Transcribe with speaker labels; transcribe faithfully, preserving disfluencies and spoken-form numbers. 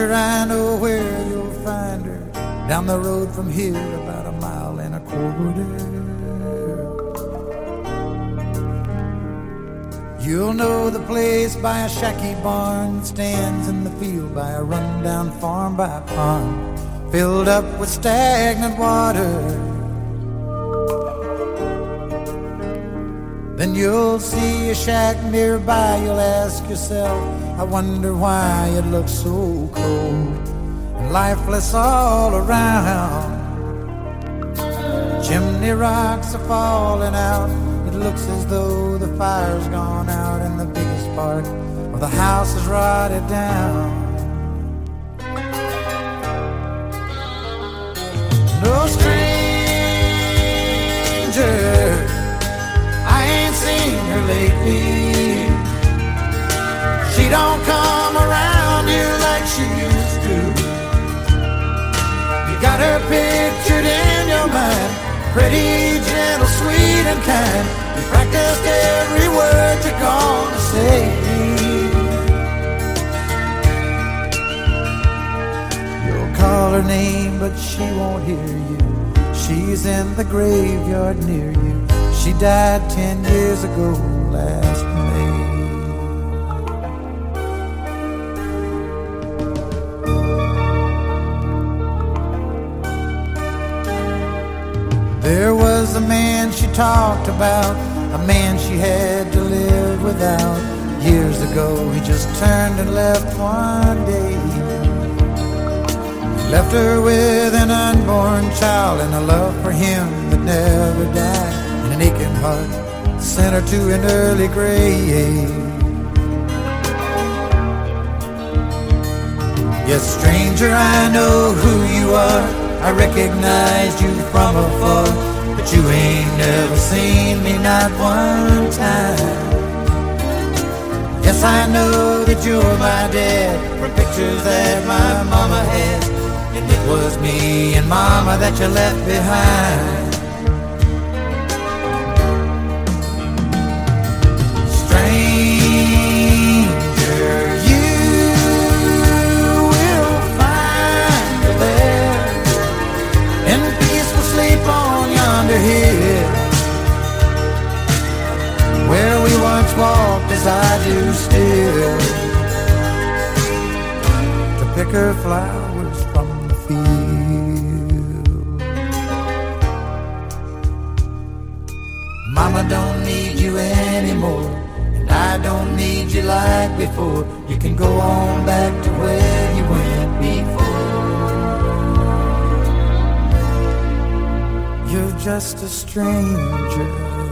Speaker 1: Stranger, I know where you'll find her, down the road from here, about a mile and a quarter. You'll know the place by a shacky barn that stands in the field by a rundown farm by a pond filled up with stagnant water. Then you'll see a shack nearby. You'll ask yourself, I wonder why it looks so cold and lifeless all around. Chimney rocks are falling out. It looks as though the fire's gone out and the biggest part of the house is rotted down. No stranger, I ain't seen her lately. She don't come around here like she used to. You got her pictured in your mind, pretty, gentle, sweet and kind. You practiced every word you're gonna say. You'll call her name, but she won't hear you. She's in the graveyard near you. She died ten years ago last May. There was a man she talked about, a man she had to live without. Years ago he just turned and left one day. He left her with an unborn child and a love for him that never died, and an aching heart sent her to an early grave. Yes, stranger, I know who you are. I recognized you from afar, but you ain't never seen me, not one time. Yes, I know that you're my dad, from pictures that my mama had, and it was me and mama that you left behind. Where we once walked, as I do still, to pick her flowers from the field. Mama don't need you anymore, and I don't need you like before. You can go on back to where you went before. You're just a stranger.